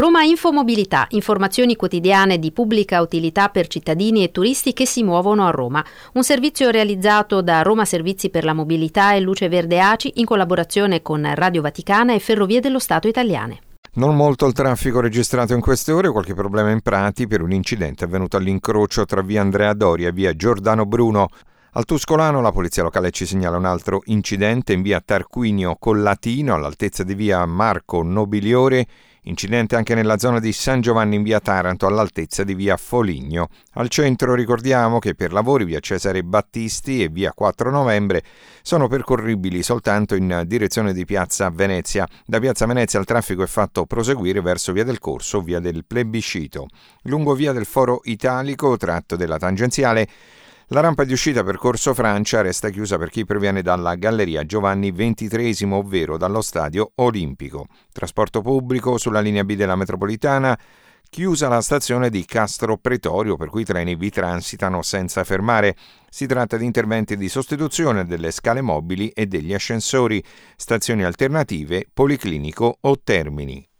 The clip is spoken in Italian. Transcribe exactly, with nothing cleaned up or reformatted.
Roma Infomobilità, informazioni quotidiane di pubblica utilità per cittadini e turisti che si muovono a Roma. Un servizio realizzato da Roma Servizi per la Mobilità e Luce Verde A C I in collaborazione con Radio Vaticana e Ferrovie dello Stato italiane. Non molto il traffico registrato in queste ore, qualche problema in Prati per un incidente avvenuto all'incrocio tra via Andrea Doria e via Giordano Bruno. Al Tuscolano la polizia locale ci segnala un altro incidente in via Tarquinio Collatino all'altezza di via Marco Nobiliore. Incidente anche nella zona di San Giovanni in via Taranto all'altezza di via Foligno. Al centro ricordiamo che per lavori via Cesare Battisti e via quattro novembre sono percorribili soltanto in direzione di piazza Venezia. Da piazza Venezia il traffico è fatto proseguire verso via del Corso, via del Plebiscito. Lungo via del Foro Italico, tratto della tangenziale, la rampa di uscita per Corso Francia resta chiusa per chi proviene dalla Galleria Giovanni ventitreesimo, ovvero dallo Stadio Olimpico. Trasporto pubblico sulla linea B della metropolitana, chiusa la stazione di Castro Pretorio, per cui i treni vi transitano senza fermare. Si tratta di interventi di sostituzione delle scale mobili e degli ascensori, stazioni alternative, Policlinico o Termini.